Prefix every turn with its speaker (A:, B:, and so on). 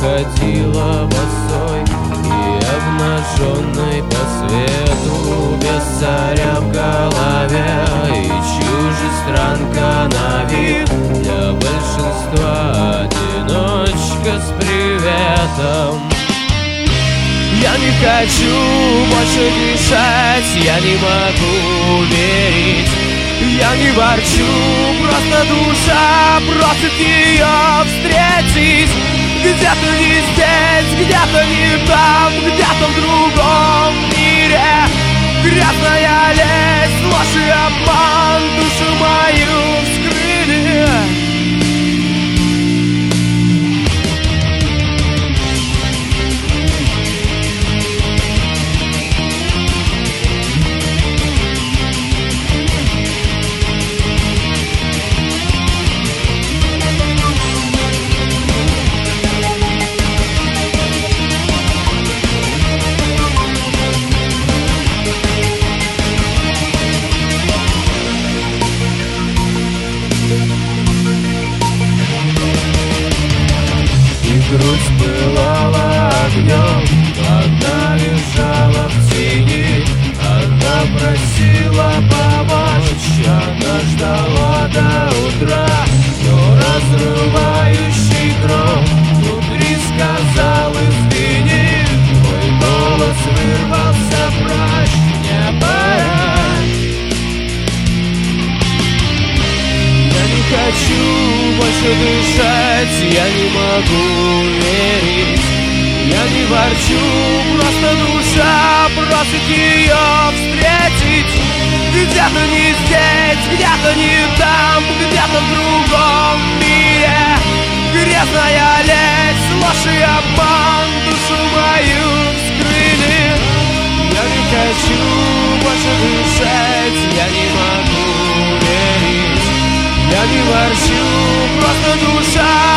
A: ходила босой и обнаженной по свету, без царя в голове и чужестранка на вид. Для большинства одиночка с приветом. Я не хочу больше дышать, я не могу верить. Я не ворчу, просто душа просит ее встретить. Где-то не здесь, где-то не там, где-то в другом мире. Грязная лесть, ложь и обман душу мою вскрыли. Грудь пылала огнем, одна лежала в тени. Она просила помочь, она ждала до утра. Но разрывающий гром внутри сказал: извини. Мой голос вырвался прочь, не пора. Я не хочу больше дышать, я не могу верить. Я не ворчу, просто душа просит ее встретить. Где-то не здесь, где-то не там, где-то в другом мире. Грязная лесть, ложь и обман душу мою вскрыли. Я не хочу больше дышать, я не могу верить. Я не ворчу, просто душа